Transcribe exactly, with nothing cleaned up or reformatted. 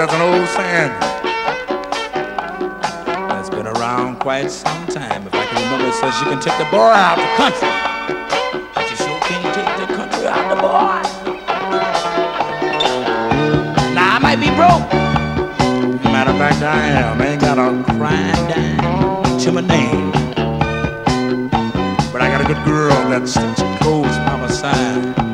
there's an old saying that's been around quite some time. If I can remember, it says you can take the boy out of the country, but you sure can't take the country out of the boy. Now I might be broke. Matter of fact, I am. I ain't got a crying dime to my name, but I got a good girl that sticks close by my side.